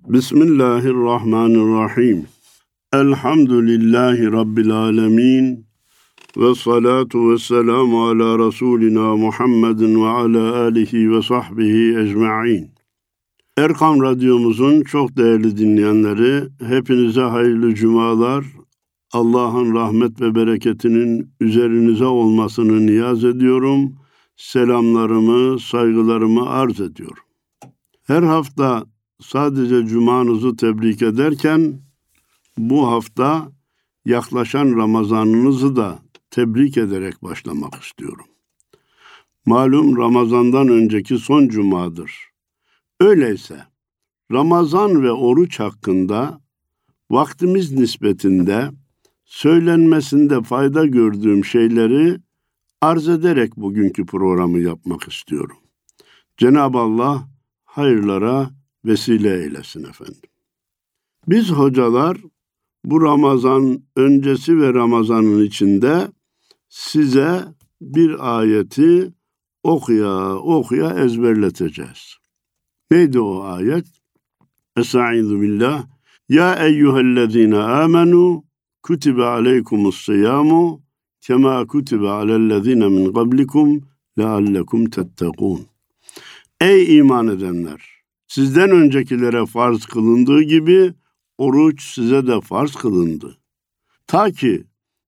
Bismillahirrahmanirrahim. Elhamdülillahi Rabbil alemin. Ve salatu ve selamu ala Resulina Muhammedin ve ala alihi ve sahbihi ecma'in. Erkam Radyomuzun çok değerli dinleyenleri, hepinize hayırlı cumalar, Allah'ın rahmet ve bereketinin üzerinize olmasını niyaz ediyorum. Selamlarımı, saygılarımı arz ediyorum. Her hafta sadece cumanızı tebrik ederken, bu hafta yaklaşan Ramazanınızı da tebrik ederek başlamak istiyorum. Malum Ramazan'dan önceki son cumadır. Öyleyse Ramazan ve oruç hakkında vaktimiz nispetinde söylenmesinde fayda gördüğüm şeyleri arz ederek bugünkü programı yapmak istiyorum. Cenab-ı Allah hayırlara vesile eylesin efendim. Biz hocalar bu Ramazan öncesi ve Ramazan'ın içinde size bir ayeti okuya ezberleteceğiz. Neydi o ayet? Estaizu billah. Ya eyyühellezine amenu kutibe aleykumus-siyamu kema kutibe alellezine min qablikum leallekum tettekûn. Ey iman edenler! Sizden öncekilere farz kılındığı gibi oruç size de farz kılındı. Ta ki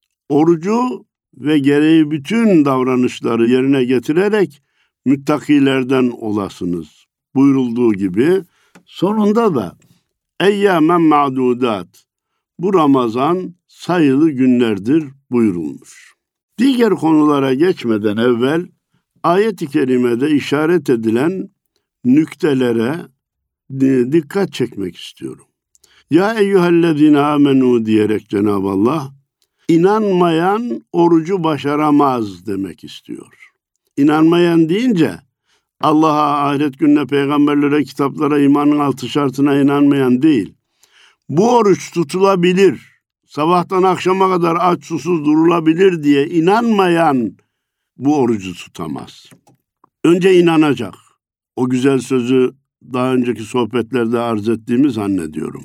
orucu ve gereği bütün davranışları yerine getirerek müttakilerden olasınız buyurulduğu gibi sonunda da eyyâmen ma'dudat, bu Ramazan sayılı günlerdir buyurulmuş. Diğer konulara geçmeden evvel ayet-i kerimede işaret edilen nüktelere dikkat çekmek istiyorum. Ya eyyühellezine amenu diyerek Cenab-ı Allah inanmayan orucu başaramaz demek istiyor. İnanmayan deyince Allah'a, ahiret gününe, peygamberlere, kitaplara, imanın 6 şartına inanmayan değil. Bu oruç tutulabilir, sabahtan akşama kadar aç susuz durulabilir diye inanmayan bu orucu tutamaz. Önce inanacak. O güzel sözü daha önceki sohbetlerde arz ettiğimi zannediyorum.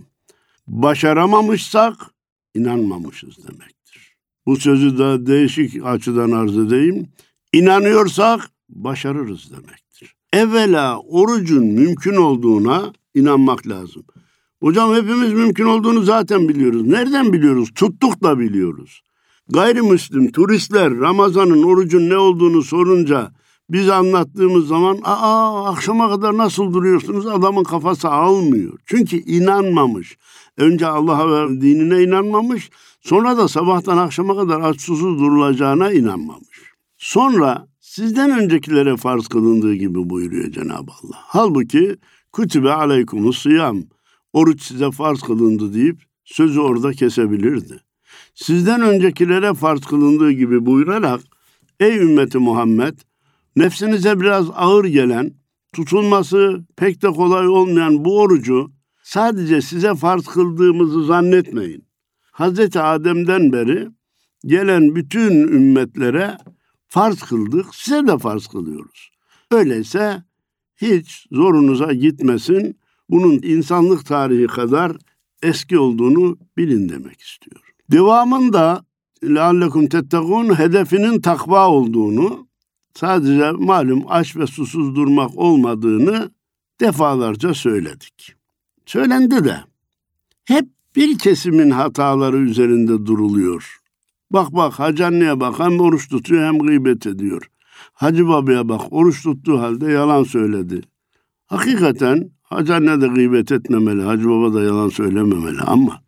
Başaramamışsak inanmamışız demektir. Bu sözü de değişik açıdan arz edeyim. İnanıyorsak başarırız demektir. Evvela orucun mümkün olduğuna inanmak lazım. Hocam hepimiz mümkün olduğunu zaten biliyoruz. Nereden biliyoruz? Tuttuk da biliyoruz. Gayrimüslim turistler Ramazan'ın, orucun ne olduğunu sorunca biz anlattığımız zaman akşama kadar nasıl duruyorsunuz? Adamın kafası almıyor. Çünkü inanmamış. Önce Allah'a ve dinine inanmamış. Sonra da sabahtan akşama kadar aç susuz durulacağına inanmamış. Sonra sizden öncekilere farz kılındığı gibi buyuruyor Cenab-ı Allah. Halbuki kutibe aleykumus-siyam, oruç size farz kılındı deyip sözü orada kesebilirdi. Sizden öncekilere farz kılındığı gibi buyurarak ey ümmeti Muhammed, nefsinize biraz ağır gelen, tutulması pek de kolay olmayan bu orucu sadece size farz kıldığımızı zannetmeyin. Hazreti Adem'den beri gelen bütün ümmetlere farz kıldık, size de farz kılıyoruz. Öyleyse hiç zorunuza gitmesin, bunun insanlık tarihi kadar eski olduğunu bilin demek istiyor. Devamında leallekum tettekûn hedefinin takva olduğunu, sadece malum aç ve susuz durmak olmadığını defalarca söyledik. Söylendi de hep bir kesimin hataları üzerinde duruluyor. Bak Hacı anneye bak, hem oruç tutuyor hem gıybet ediyor. Hacı babaya bak, oruç tuttuğu halde yalan söyledi. Hakikaten Hacı anne de gıybet etmemeli, Hacı baba da yalan söylememeli ama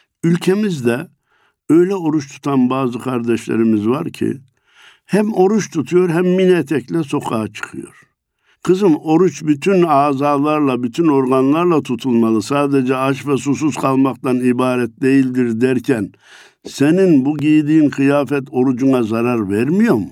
ülkemizde öyle oruç tutan bazı kardeşlerimiz var ki hem oruç tutuyor hem mini etekle sokağa çıkıyor. Kızım, oruç bütün azalarla, bütün organlarla tutulmalı. Sadece aç ve susuz kalmaktan ibaret değildir derken senin bu giydiğin kıyafet orucuna zarar vermiyor mu?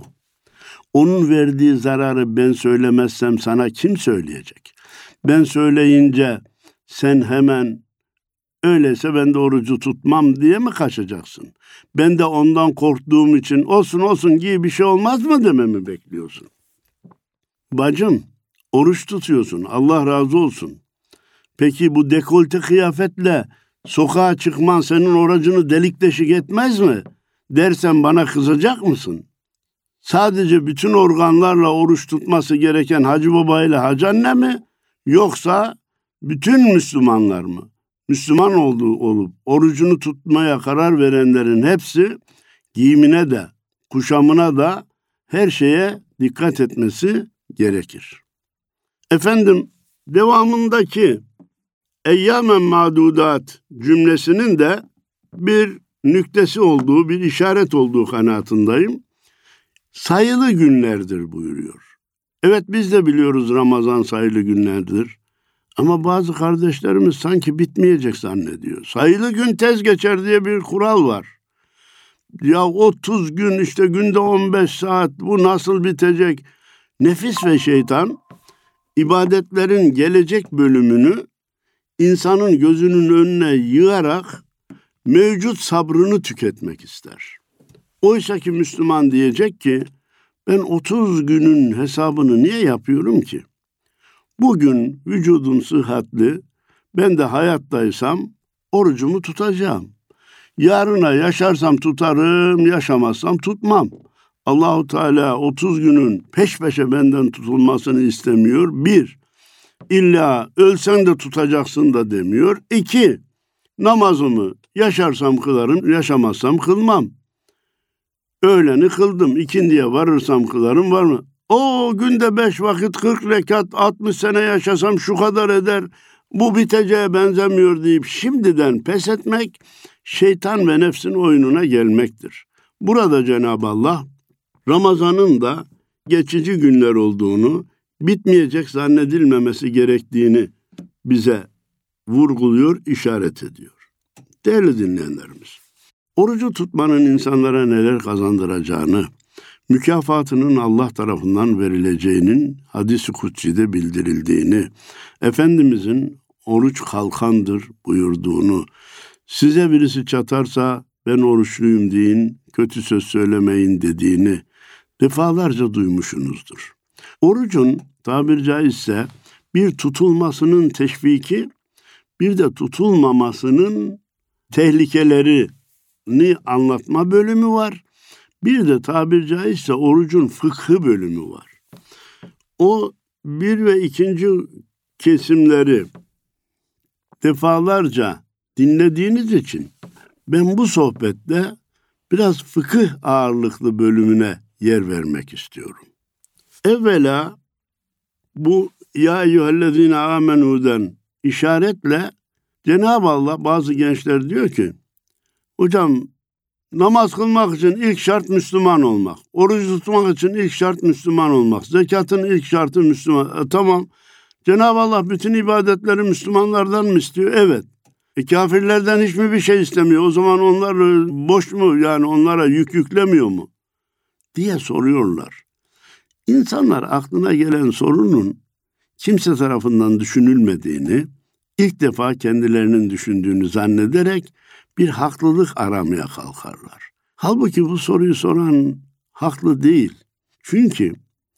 Onun verdiği zararı ben söylemezsem sana kim söyleyecek? Ben söyleyince sen hemen öyleyse ben de orucu tutmam diye mi kaçacaksın? Ben de ondan korktuğum için olsun giy bir şey olmaz mı dememi bekliyorsun? Bacım, oruç tutuyorsun, Allah razı olsun. Peki bu dekolte kıyafetle sokağa çıkman senin orucunu delik deşik etmez mi? Dersen bana kızacak mısın? Sadece bütün organlarla oruç tutması gereken Hacı Baba ile Hacı Anne mi? Yoksa bütün Müslümanlar mı? Müslüman olup orucunu tutmaya karar verenlerin hepsi giyimine de, kuşamına da her şeye dikkat etmesi gerekir. Efendim, devamındaki eyyamen ma'dudat cümlesinin de bir nüktesi olduğu, bir işaret olduğu kanaatindeyim. Sayılı günlerdir buyuruyor. Evet, biz de biliyoruz Ramazan sayılı günlerdir. Ama bazı kardeşlerimiz sanki bitmeyecek zannediyor. Sayılı gün tez geçer diye bir kural var. Ya 30 gün, işte günde 15 saat, bu nasıl bitecek? Nefis ve şeytan ibadetlerin gelecek bölümünü insanın gözünün önüne yığarak mevcut sabrını tüketmek ister. Oysa ki Müslüman diyecek ki ben 30 günün hesabını niye yapıyorum ki? Bugün vücudum sıhhatli, ben de hayattaysam orucumu tutacağım. Yarına yaşarsam tutarım, yaşamazsam tutmam. Allahu Teala 30 günün peş peşe benden tutulmasını istemiyor. 1, illa ölsen de tutacaksın da demiyor. 2, namazımı yaşarsam kılarım, yaşamazsam kılmam. Öğleni kıldım, ikindiye varırsam kılarım, var mı? O günde 5 vakit 40 rekat 60 sene yaşasam şu kadar eder, bu biteceğe benzemiyor deyip şimdiden pes etmek, şeytan ve nefsin oyununa gelmektir. Burada Cenab-ı Allah Ramazan'ın da geçici günler olduğunu, bitmeyecek zannedilmemesi gerektiğini bize vurguluyor, işaret ediyor. Değerli dinleyenlerimiz, orucu tutmanın insanlara neler kazandıracağını, mükafatının Allah tarafından verileceğinin hadis-i kutsi'de bildirildiğini, Efendimizin oruç kalkandır buyurduğunu, size birisi çatarsa ben oruçluyum deyin, kötü söz söylemeyin dediğini defalarca duymuşsunuzdur. Orucun tabiri caizse bir tutulmasının teşviki, bir de tutulmamasının tehlikelerini anlatma bölümü var. Bir de tabiri caizse orucun fıkhı bölümü var. O 1 ve 2. kesimleri defalarca dinlediğiniz için ben bu sohbette biraz fıkıh ağırlıklı bölümüne yer vermek istiyorum. Evvela bu ya eyyühellezine amenu'den işaretle Cenab-ı Allah bazı gençler diyor ki, hocam namaz kılmak için ilk şart Müslüman olmak, oruç tutmak için ilk şart Müslüman olmak, zekatın ilk şartı Müslüman. Tamam, Cenab-ı Allah bütün ibadetleri Müslümanlardan mı istiyor? Evet. Kafirlerden hiç mi bir şey istemiyor? O zaman onlar boş mu, yani onlara yük yüklemiyor mu? Diye soruyorlar. İnsanlar aklına gelen sorunun kimse tarafından düşünülmediğini, ilk defa kendilerinin düşündüğünü zannederek bir haklılık aramaya kalkarlar. Halbuki bu soruyu soran haklı değil. Çünkü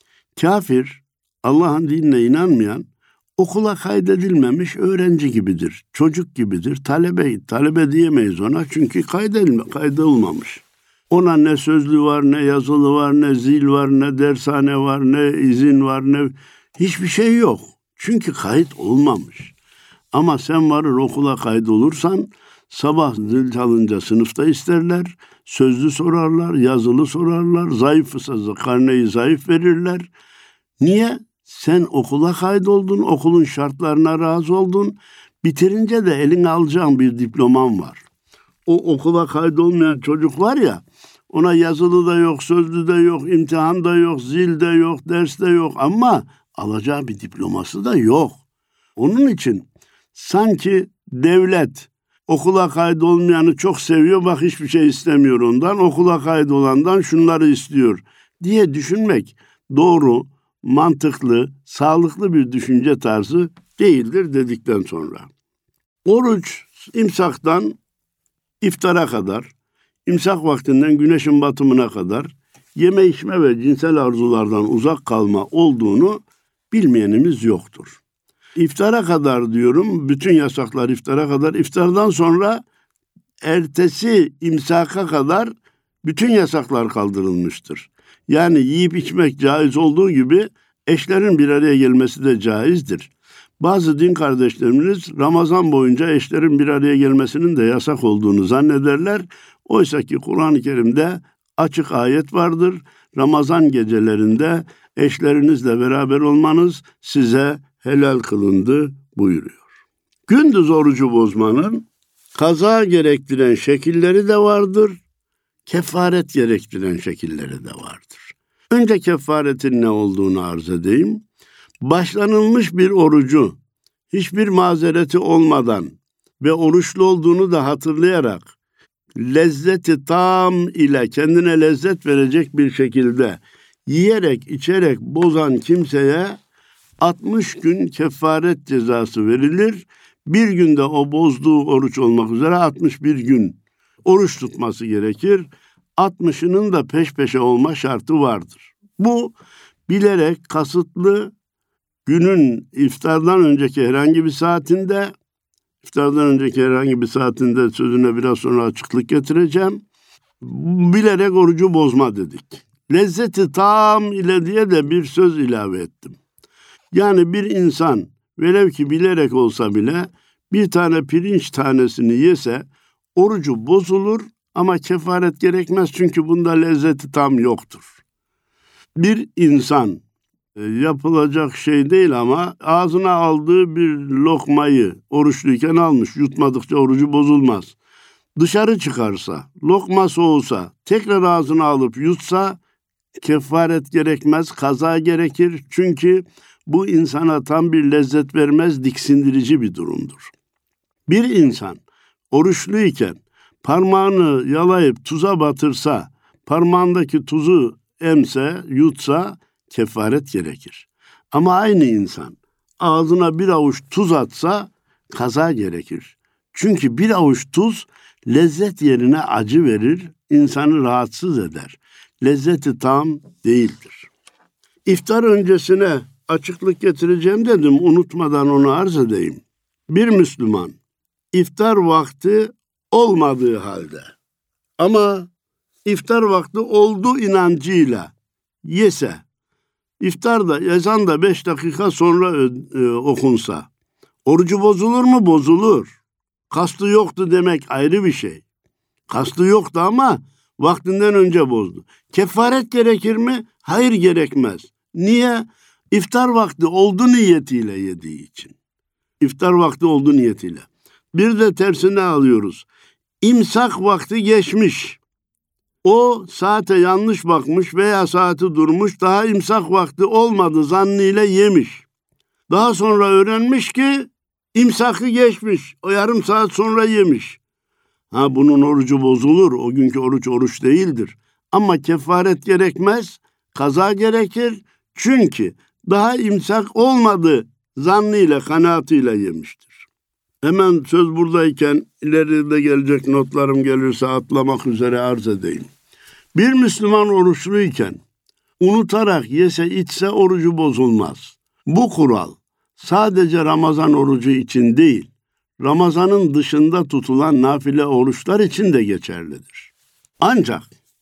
kafir, Allah'ın dinine inanmayan, okula kaydedilmemiş öğrenci gibidir, çocuk gibidir, talebe diyemeyiz ona çünkü kaydolmamış. Ona ne sözlü var, ne yazılı var, ne zil var, ne dershane var, ne izin var, ne hiçbir şey yok. Çünkü kayıt olmamış. Ama sen varır okula kaydolursan sabah zil çalınca sınıfta isterler, sözlü sorarlar, yazılı sorarlar, zayıfsa karneyi zayıf verirler. Niye? Sen okula kaydoldun, okulun şartlarına razı oldun. Bitirince de eline alacağın bir diploman var. O okula kaydolmayan çocuk var ya, ona yazılı da yok, sözlü de yok, imtihan da yok, zil de yok, ders de yok ama alacağı bir diploması da yok. Onun için sanki devlet okula kaydolmayanı çok seviyor, bak hiçbir şey istemiyor ondan, okula kaydolandan şunları istiyor diye düşünmek doğru, mantıklı, sağlıklı bir düşünce tarzı değildir dedikten sonra. Oruç imsaktan iftara kadar, imsak vaktinden güneşin batımına kadar yeme içme ve cinsel arzulardan uzak kalma olduğunu bilmeyenimiz yoktur. İftara kadar diyorum, bütün yasaklar iftara kadar. İftardan sonra ertesi imsaka kadar bütün yasaklar kaldırılmıştır. Yani yiyip içmek caiz olduğu gibi eşlerin bir araya gelmesi de caizdir. Bazı din kardeşlerimiz Ramazan boyunca eşlerin bir araya gelmesinin de yasak olduğunu zannederler. Oysa ki Kur'an-ı Kerim'de açık ayet vardır. Ramazan gecelerinde eşlerinizle beraber olmanız size helal kılındı buyuruyor. Gündüz orucu bozmanın kaza gerektiren şekilleri de vardır, kefaret gerektiren şekilleri de vardır. Önce kefaretin ne olduğunu arz edeyim. Başlanılmış bir orucu hiçbir mazereti olmadan ve oruçlu olduğunu da hatırlayarak lezzeti tam ile kendine lezzet verecek bir şekilde yiyerek içerek bozan kimseye 60 gün kefaret cezası verilir. Bir günde o bozduğu oruç olmak üzere 61 gün oruç tutması gerekir. 60'ının da peş peşe olma şartı vardır. Bu bilerek kasıtlı günün iftardan önceki herhangi bir saatinde sözüne biraz sonra açıklık getireceğim. Bilerek orucu bozma dedik. Lezzeti tam ile diye de bir söz ilave ettim. Yani bir insan velev ki bilerek olsa bile bir tane pirinç tanesini yese orucu bozulur ama kefaret gerekmez çünkü bunda lezzeti tam yoktur. Bir insan yapılacak şey değil ama ağzına aldığı bir lokmayı oruçluyken almış, yutmadıkça orucu bozulmaz. Dışarı çıkarsa, lokma soğusa, tekrar ağzına alıp yutsa kefaret gerekmez, kaza gerekir. Çünkü bu insana tam bir lezzet vermez, diksindirici bir durumdur. Bir insan oruçluyken parmağını yalayıp tuza batırsa, parmağındaki tuzu emse, yutsa kefaret gerekir. Ama aynı insan ağzına bir avuç tuz atsa kaza gerekir. Çünkü bir avuç tuz lezzet yerine acı verir, insanı rahatsız eder. Lezzeti tam değildir. İftar öncesine açıklık getireceğim dedim, unutmadan onu arz edeyim. Bir Müslüman iftar vakti olmadığı halde ama iftar vakti olduğu inancıyla yese, iftarda ezan da 5 dakika sonra okunsa, orucu bozulur mu? Bozulur. Kastı yoktu demek ayrı bir şey. Kastı yoktu ama vaktinden önce bozdu. Kefaret gerekir mi? Hayır, gerekmez. Niye? İftar vakti oldu niyetiyle yediği için. İftar vakti oldu niyetiyle. Bir de tersine alıyoruz. İmsak vakti geçmiş. O saate yanlış bakmış veya saati durmuş, daha imsak vakti olmadı zannıyla yemiş. Daha sonra öğrenmiş ki imsakı geçmiş. O yarım saat sonra yemiş. Bunun orucu bozulur. O günkü oruç değildir. Ama kefaret gerekmez, kaza gerekir. Çünkü daha imsak olmadı zannıyla, kanaatıyla yemiştir. Hemen söz buradayken ileride gelecek notlarım gelirse atlamak üzere arz edeyim. Bir Müslüman oruçluyken unutarak yese içse orucu bozulmaz. Bu kural sadece Ramazan orucu için değil, Ramazan'ın dışında tutulan nafile oruçlar için de geçerlidir. Ancak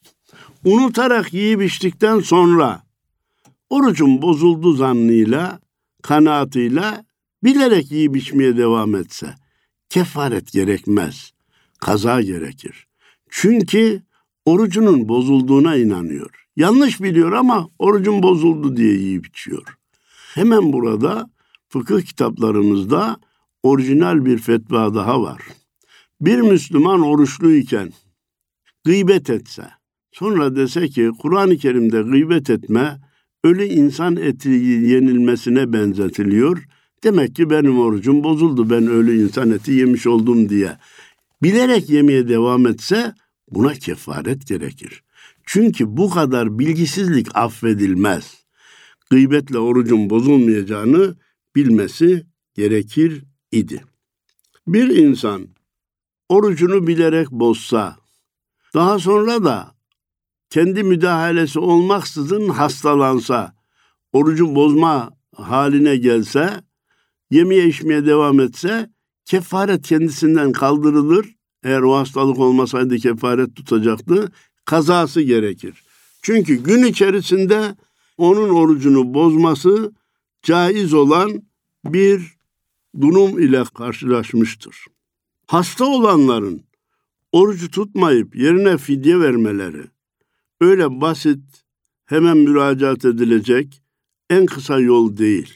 unutarak yiyip içtikten sonra orucun bozuldu zannıyla, kanaatıyla bilerek yiyip içmeye devam etse kefaret gerekmez, kaza gerekir. Çünkü orucunun bozulduğuna inanıyor. Yanlış biliyor ama orucun bozuldu diye yiyip içiyor. Hemen burada fıkıh kitaplarımızda orijinal bir fetva daha var. Bir Müslüman oruçluyken gıybet etse, sonra dese ki Kur'an-ı Kerim'de gıybet etme ölü insan eti yenilmesine benzetiliyor. Demek ki benim orucum bozuldu, ben ölü insan eti yemiş oldum diye. Bilerek yemeye devam etse buna kefaret gerekir. Çünkü bu kadar bilgisizlik affedilmez. Gıybetle orucun bozulmayacağını bilmesi gerekir idi. Bir insan orucunu bilerek bozsa, daha sonra da kendi müdahalesi olmaksızın hastalansa, orucu bozma haline gelse, yemeye içmeye devam etse kefaret kendisinden kaldırılır. Eğer o hastalık olmasaydı kefaret tutacaktı. Kazası gerekir. Çünkü gün içerisinde onun orucunu bozması caiz olan bir durum ile karşılaşmıştır. Hasta olanların orucu tutmayıp yerine fidye vermeleri öyle basit, hemen müracaat edilecek en kısa yol değil.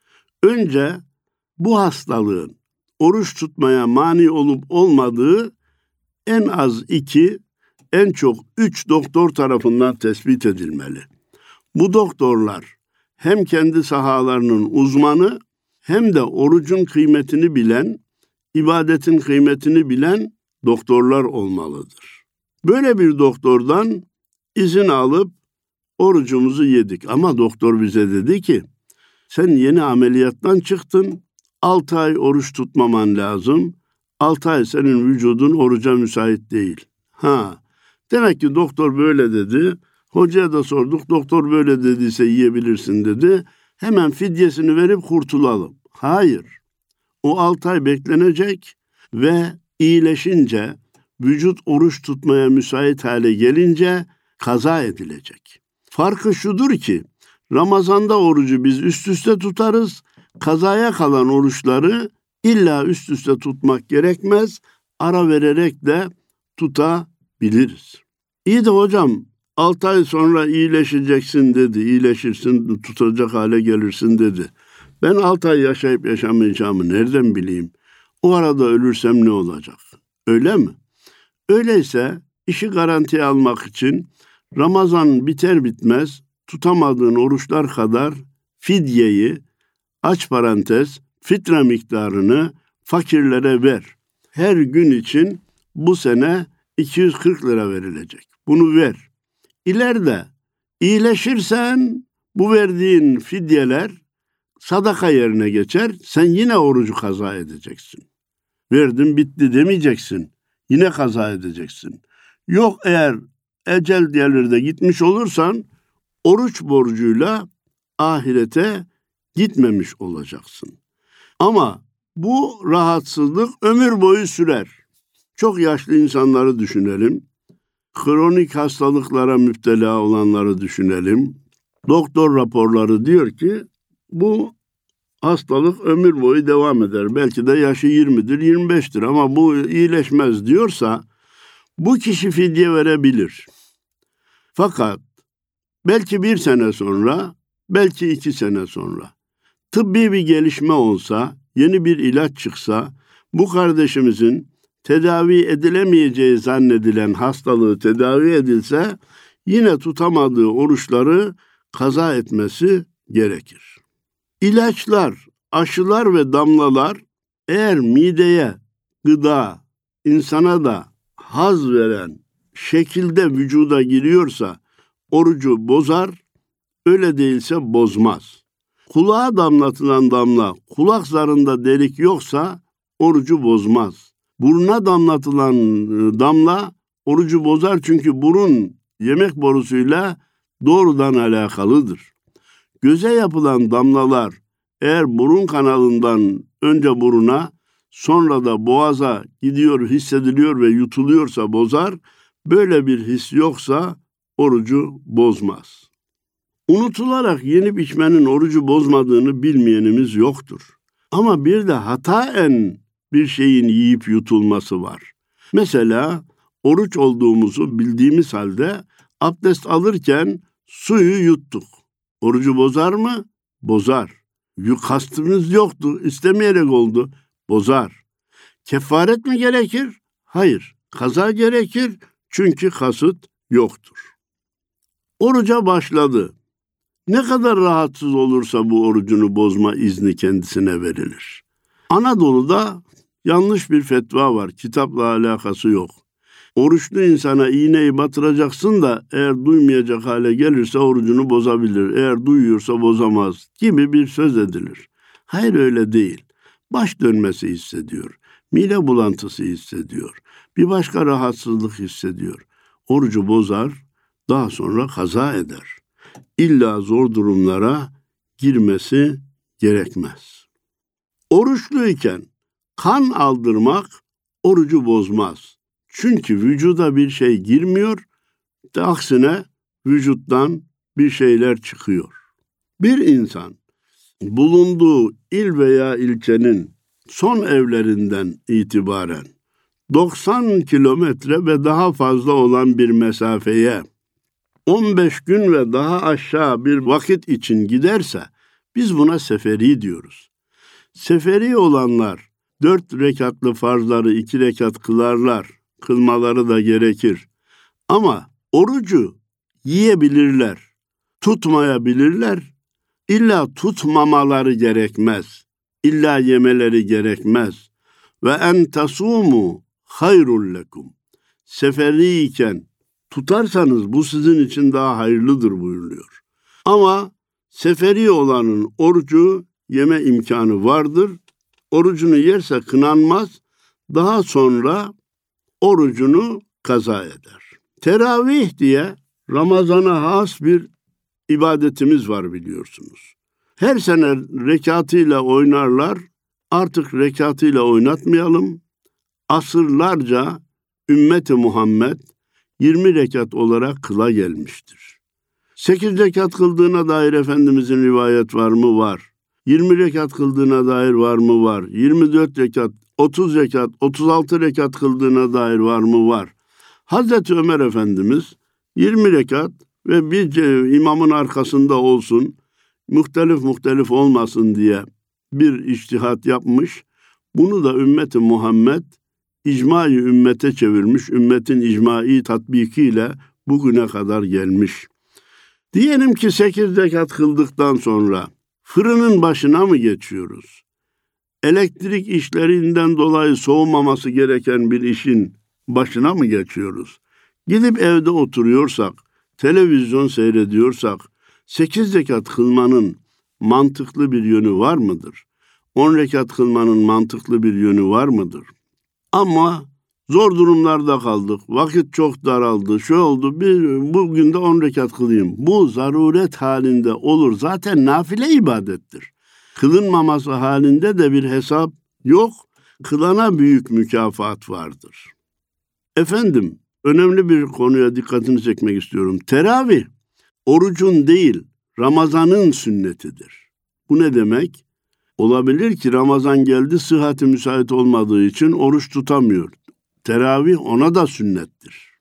Önce bu hastalığın oruç tutmaya mani olup olmadığı en az 2, en çok 3 doktor tarafından tespit edilmeli. Bu doktorlar hem kendi sahalarının uzmanı hem de orucun kıymetini bilen, ibadetin kıymetini bilen doktorlar olmalıdır. Böyle bir doktordan izin alıp orucumuzu yedik. Ama doktor bize dedi ki, sen yeni ameliyattan çıktın, 6 ay oruç tutmaman lazım. 6 ay senin vücudun oruca müsait değil. Demek ki doktor böyle dedi. Hocaya da sorduk, doktor böyle dediyse yiyebilirsin dedi. Hemen fidyesini verip kurtulalım. Hayır, o 6 ay beklenecek ve iyileşince, vücut oruç tutmaya müsait hale gelince kaza edilecek. Farkı şudur ki, Ramazan'da orucu biz üst üste tutarız, kazaya kalan oruçları illa üst üste tutmak gerekmez, ara vererek de tutabiliriz. İyi de hocam 6 ay sonra iyileşeceksin dedi, iyileşirsin, tutacak hale gelirsin dedi. Ben 6 ay yaşayıp yaşamayacağımı nereden bileyim? O arada ölürsem ne olacak? Öyle mi? Öyleyse işi garantiye almak için Ramazan biter bitmez tutamadığın oruçlar kadar fidyeyi, aç parantez, fitre miktarını fakirlere ver. Her gün için bu sene 240 lira verilecek. Bunu ver. İleride iyileşirsen bu verdiğin fidyeler sadaka yerine geçer. Sen yine orucu kaza edeceksin. Verdim bitti demeyeceksin. Yine kaza edeceksin. Yok eğer ecel diğerlerde gitmiş olursan oruç borcuyla ahirete gitmemiş olacaksın. Ama bu rahatsızlık ömür boyu sürer. Çok yaşlı insanları düşünelim. Kronik hastalıklara müptela olanları düşünelim. Doktor raporları diyor ki bu hastalık ömür boyu devam eder. Belki de yaşı 20'dir, 25'tir ama bu iyileşmez diyorsa bu kişi fidye verebilir. Fakat belki 1 sene sonra, belki 2 sene sonra tıbbi bir gelişme olsa, yeni bir ilaç çıksa, bu kardeşimizin tedavi edilemeyeceği zannedilen hastalığı tedavi edilse, yine tutamadığı oruçları kaza etmesi gerekir. İlaçlar, aşılar ve damlalar eğer mideye gıda, insana da haz veren şekilde vücuda giriyorsa orucu bozar, öyle değilse bozmaz. Kulağa damlatılan damla, kulak zarında delik yoksa orucu bozmaz. Buruna damlatılan damla orucu bozar çünkü burun yemek borusuyla doğrudan alakalıdır. Göze yapılan damlalar eğer burun kanalından önce buruna sonra da boğaza gidiyor, hissediliyor ve yutuluyorsa bozar. Böyle bir his yoksa orucu bozmaz. Unutularak yenip içmenin orucu bozmadığını bilmeyenimiz yoktur. Ama bir de hataen bir şeyin yiyip yutulması var. Mesela oruç olduğumuzu bildiğimiz halde abdest alırken suyu yuttuk. Orucu bozar mı? Bozar. Kastımız yoktu, istemeyerek oldu. Bozar. Kefaret mi gerekir? Hayır. Kaza gerekir çünkü kasıt yoktur. Oruca başladı. Ne kadar rahatsız olursa bu orucunu bozma izni kendisine verilir. Anadolu'da yanlış bir fetva var. Kitapla alakası yok. Oruçlu insana iğneyi batıracaksın da eğer duymayacak hale gelirse orucunu bozabilir. Eğer duyuyorsa bozamaz gibi bir söz edilir. Hayır öyle değil. Baş dönmesi hissediyor. Mide bulantısı hissediyor. Bir başka rahatsızlık hissediyor. Orucu bozar, daha sonra kaza eder. İlla zor durumlara girmesi gerekmez. Oruçluyken kan aldırmak orucu bozmaz. Çünkü vücuda bir şey girmiyor, aksine vücuttan bir şeyler çıkıyor. Bir insan bulunduğu il veya ilçenin son evlerinden itibaren 90 kilometre ve daha fazla olan bir mesafeye 15 gün ve daha aşağı bir vakit için giderse biz buna seferi diyoruz. Seferi olanlar 4 rekatlı farzları 2 rekat kılarlar. Kılmaları da gerekir. Ama orucu yiyebilirler, tutmayabilirler. İlla tutmamaları gerekmez. İlla yemeleri gerekmez. Ve en tasumu hayrul lekum. Seferiyken tutarsanız bu sizin için daha hayırlıdır buyuruyor. Ama seferi olanın orucu yeme imkanı vardır. Orucunu yerse kınanmaz. Daha sonra orucunu kaza eder. Teravih diye Ramazan'a has bir ibadetimiz var biliyorsunuz. Her sene rekatıyla oynarlar. Artık rekatıyla oynatmayalım. Asırlarca ümmeti Muhammed 20 rekat olarak kıla gelmiştir. 8 rekat kıldığına dair Efendimizin rivayet var mı? Var. 20 rekat kıldığına dair var mı? Var. 24 rekat, 30 rekat, 36 rekat kıldığına dair var mı? Var. Hazreti Ömer Efendimiz 20 rekat ve bir imamın arkasında olsun, muhtelif olmasın diye bir içtihat yapmış. Bunu da ümmeti Muhammed icma-i ümmete çevirmiş. Ümmetin icma-i tatbikiyle bugüne kadar gelmiş. Diyelim ki 8 rekat kıldıktan sonra fırının başına mı geçiyoruz? Elektrik işlerinden dolayı soğumaması gereken bir işin başına mı geçiyoruz? Gidip evde oturuyorsak, televizyon seyrediyorsak, 8 rekat kılmanın mantıklı bir yönü var mıdır? 10 rekat kılmanın mantıklı bir yönü var mıdır? Ama zor durumlarda kaldık, vakit çok daraldı, şu oldu, bugün de 10 rekat kılayım. Bu zaruret halinde olur, zaten nafile ibadettir. Kılınmaması halinde de bir hesap yok, kılana büyük mükafat vardır. Efendim, önemli bir konuya dikkatini çekmek istiyorum. Teravih, orucun değil, Ramazan'ın sünnetidir. Bu ne demek? Olabilir ki Ramazan geldi, sıhhati müsait olmadığı için oruç tutamıyor. Teravih ona da sünnettir.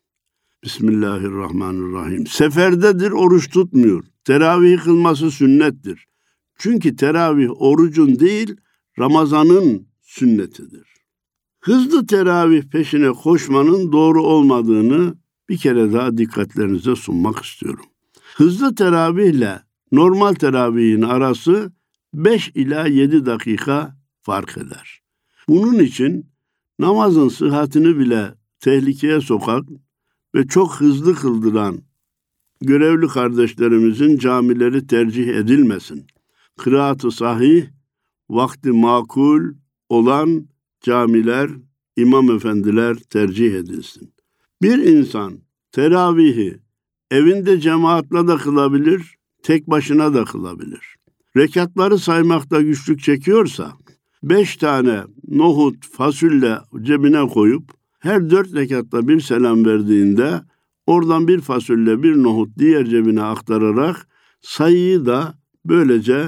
Bismillahirrahmanirrahim. Seferdedir, oruç tutmuyor. Teravih kılması sünnettir. Çünkü teravih orucun değil, Ramazan'ın sünnetidir. Hızlı teravih peşine koşmanın doğru olmadığını bir kere daha dikkatlerinize sunmak istiyorum. Hızlı teravihle normal teravihin arası 5 ila 7 dakika fark eder. Bunun için namazın sıhhatini bile tehlikeye sokan ve çok hızlı kıldıran görevli kardeşlerimizin camileri tercih edilmesin. Kıraat-ı sahih, vakti makul olan camiler, imam efendiler tercih edilsin. Bir insan teravihi evinde cemaatle de kılabilir, tek başına da kılabilir. Rekatları saymakta güçlük çekiyorsa 5 tane nohut, fasulye cebine koyup her 4 rekatta bir selam verdiğinde oradan bir fasulye, bir nohut diğer cebine aktararak sayıyı da böylece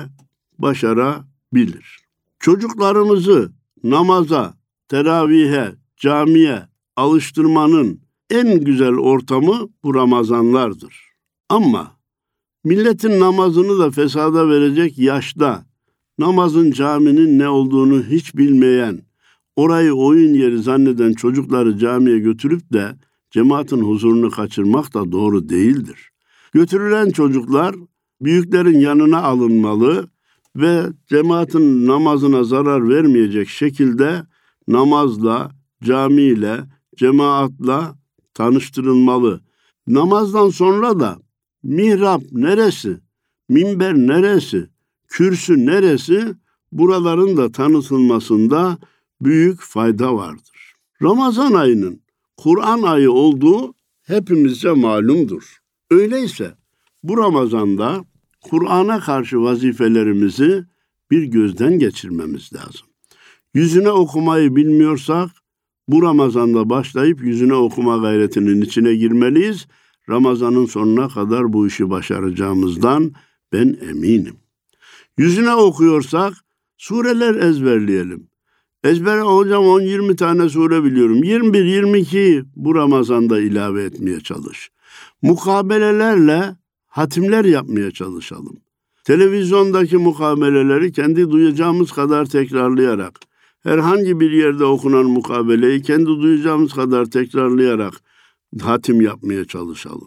başarabilir. Çocuklarımızı namaza, teravihe, camiye alıştırmanın en güzel ortamı bu Ramazanlardır. Ama milletin namazını da fesada verecek yaşta, namazın caminin ne olduğunu hiç bilmeyen, orayı oyun yeri zanneden çocukları camiye götürüp de cemaatin huzurunu kaçırmak da doğru değildir. Götürülen çocuklar büyüklerin yanına alınmalı ve cemaatin namazına zarar vermeyecek şekilde namazla, camiyle, cemaatla tanıştırılmalı. Namazdan sonra da mihrap neresi, minber neresi, kürsü neresi, buraların da tanıtılmasında büyük fayda vardır. Ramazan ayının Kur'an ayı olduğu hepimizce malumdur. Öyleyse bu Ramazan'da Kur'an'a karşı vazifelerimizi bir gözden geçirmemiz lazım. Yüzüne okumayı bilmiyorsak bu Ramazan'da başlayıp yüzüne okuma gayretinin içine girmeliyiz. Ramazan'ın sonuna kadar bu işi başaracağımızdan ben eminim. Yüzüne okuyorsak sureler ezberleyelim. Ezber hocam 10-20 tane sure biliyorum. 21-22 bu Ramazan'da ilave etmeye çalış. Mukabelelerle hatimler yapmaya çalışalım. Televizyondaki mukabeleleri kendi duyacağımız kadar tekrarlayarak, herhangi bir yerde okunan mukabeleyi kendi duyacağımız kadar tekrarlayarak hatim yapmaya çalışalım.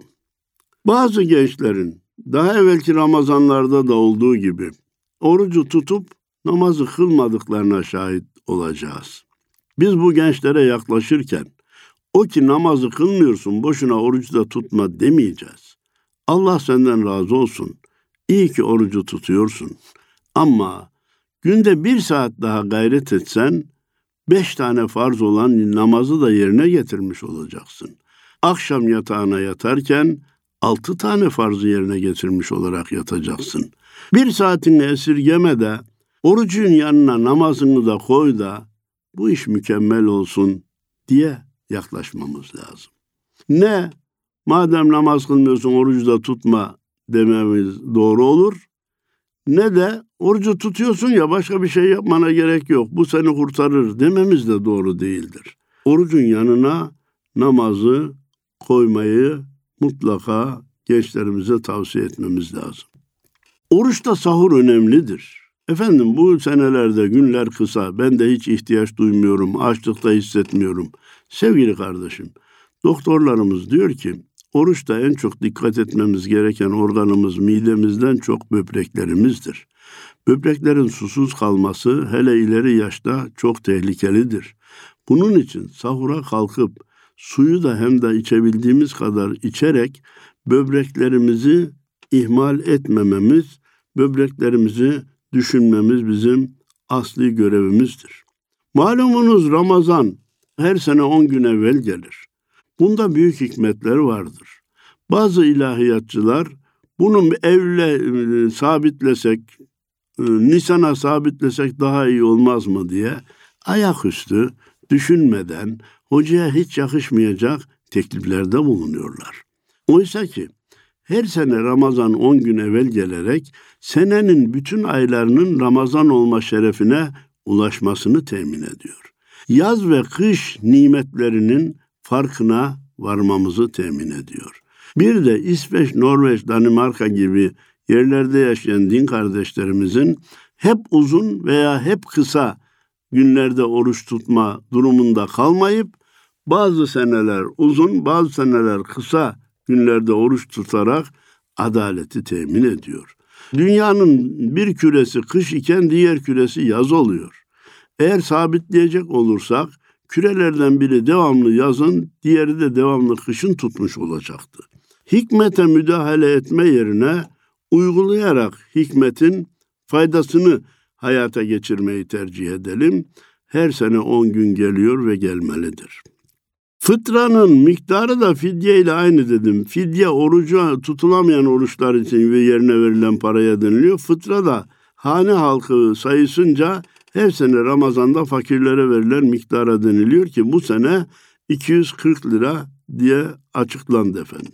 Bazı gençlerin daha evvelki Ramazanlarda da olduğu gibi orucu tutup namazı kılmadıklarına şahit olacağız. Biz bu gençlere yaklaşırken o ki namazı kılmıyorsun, boşuna orucu da tutma demeyeceğiz. Allah senden razı olsun. İyi ki orucu tutuyorsun. Ama günde 1 saat daha gayret etsen 5 tane farz olan namazı da yerine getirmiş olacaksın. Akşam yatağına yatarken 6 tane farzı yerine getirmiş olarak yatacaksın. 1 saatini esirgeme de orucun yanına namazını da koy da bu iş mükemmel olsun diye yaklaşmamız lazım. Ne? Madem namaz kılmıyorsun orucu da tutma dememiz doğru olur. Ne de orucu tutuyorsun ya başka bir şey yapmana gerek yok. Bu seni kurtarır dememiz de doğru değildir. Orucun yanına namazı koymayı mutlaka gençlerimize tavsiye etmemiz lazım. Oruçta sahur önemlidir. Efendim bu senelerde günler kısa, ben de hiç ihtiyaç duymuyorum, açlıkta hissetmiyorum. Sevgili kardeşim, doktorlarımız diyor ki, oruçta en çok dikkat etmemiz gereken organımız midemizden çok böbreklerimizdir. Böbreklerin susuz kalması hele ileri yaşta çok tehlikelidir. Bunun için sahura kalkıp suyu da hem de içebildiğimiz kadar içerek böbreklerimizi ihmal etmememiz, böbreklerimizi düşünmemiz bizim asli görevimizdir. Malumunuz Ramazan her sene 10 gün evvel gelir. Bunda büyük hikmetler vardır. Bazı ilahiyatçılar bunu evle sabitlesek, Nisan'a sabitlesek daha iyi olmaz mı diye ayaküstü düşünmeden hocaya hiç yakışmayacak tekliflerde bulunuyorlar. Oysa ki her sene Ramazan 10 gün evvel gelerek senenin bütün aylarının Ramazan olma şerefine ulaşmasını temin ediyor. Yaz ve kış nimetlerinin farkına varmamızı temin ediyor. Bir de İsveç, Norveç, Danimarka gibi yerlerde yaşayan din kardeşlerimizin hep uzun veya hep kısa günlerde oruç tutma durumunda kalmayıp bazı seneler uzun, bazı seneler kısa günlerde oruç tutarak adaleti temin ediyor. Dünyanın bir küresi kış iken diğer küresi yaz oluyor. Eğer sabitleyecek olursak kürelerden biri devamlı yazın, diğeri de devamlı kışın tutmuş olacaktı. Hikmete müdahale etme yerine uygulayarak hikmetin faydasını hayata geçirmeyi tercih edelim. Her sene 10 gün geliyor ve gelmelidir. Fıtranın miktarı da fidye ile aynı dedim. Fidye orucu tutulamayan oruçlar için ve yerine verilen paraya deniliyor. Fıtra da hane halkı sayısınca her sene Ramazan'da fakirlere verilen miktara deniliyor ki bu sene 240 lira diye açıklandı efendim.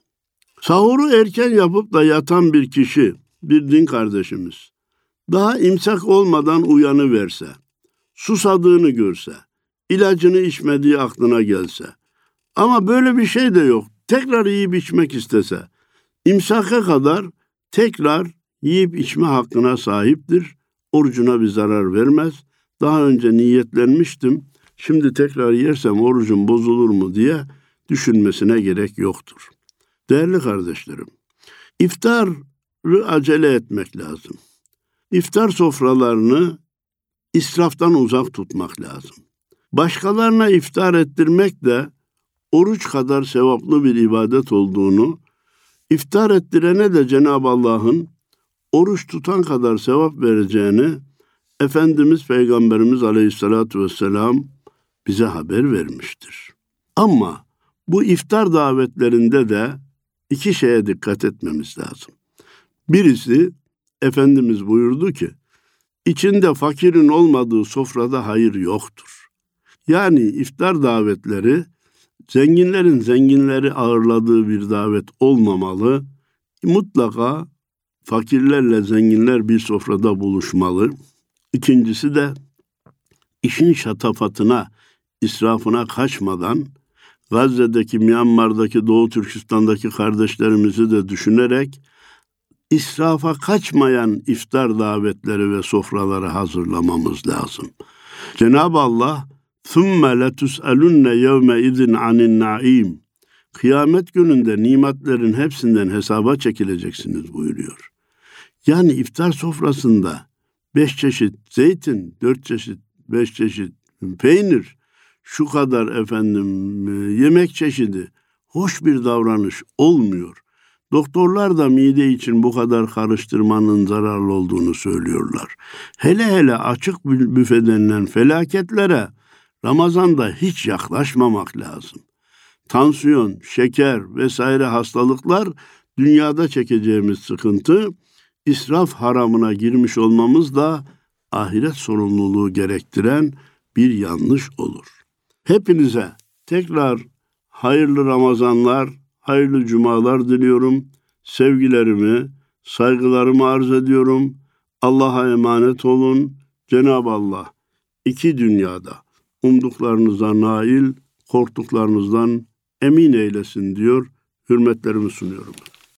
Sahuru erken yapıp da yatan bir kişi, bir din kardeşimiz, daha imsak olmadan uyanıverse, susadığını görse, ilacını içmediği aklına gelse, ama böyle bir şey de yok, tekrar yiyip içmek istese, imsaka kadar tekrar yiyip içme hakkına sahiptir, orucuna bir zarar vermez. Daha önce niyetlenmiştim, şimdi tekrar yersem orucum bozulur mu diye düşünmesine gerek yoktur. Değerli kardeşlerim, iftarı acele etmek lazım. İftar sofralarını israftan uzak tutmak lazım. Başkalarına iftar ettirmek de oruç kadar sevaplı bir ibadet olduğunu, iftar ettirene de Cenab-ı Allah'ın oruç tutan kadar sevap vereceğini Efendimiz Peygamberimiz Aleyhisselatü Vesselam bize haber vermiştir. Ama bu iftar davetlerinde de 2 şeye dikkat etmemiz lazım. Birisi, Efendimiz buyurdu ki, İçinde fakirin olmadığı sofrada hayır yoktur. Yani iftar davetleri zenginlerin zenginleri ağırladığı bir davet olmamalı. Mutlaka fakirlerle zenginler bir sofrada buluşmalı. İkincisi de işin şatafatına, israfına kaçmadan Gazze'deki, Myanmar'daki, Doğu Türkistan'daki kardeşlerimizi de düşünerek israfa kaçmayan iftar davetleri ve sofraları hazırlamamız lazım. Cenab-ı Allah ثُمَّ لَتُسْأَلُنَّ يَوْمَئِذٍ عَنِ النَّعِيمِ Kıyamet gününde nimetlerin hepsinden hesaba çekileceksiniz buyuruyor. Yani iftar sofrasında 5 çeşit zeytin, 4 çeşit, 5 çeşit peynir, şu kadar yemek çeşidi, hoş bir davranış olmuyor. Doktorlar da mide için bu kadar karıştırmanın zararlı olduğunu söylüyorlar. Hele açık büfe denilen felaketlere Ramazan'da hiç yaklaşmamak lazım. Tansiyon, şeker vesaire hastalıklar dünyada çekeceğimiz sıkıntı, israf haramına girmiş olmamız da ahiret sorumluluğu gerektiren bir yanlış olur. Hepinize tekrar hayırlı Ramazanlar, hayırlı cumalar diliyorum. Sevgilerimi, saygılarımı arz ediyorum. Allah'a emanet olun. Cenab-ı Allah iki dünyada umduklarınıza nail, korktuklarınızdan emin eylesin diyor. Hürmetlerimi sunuyorum.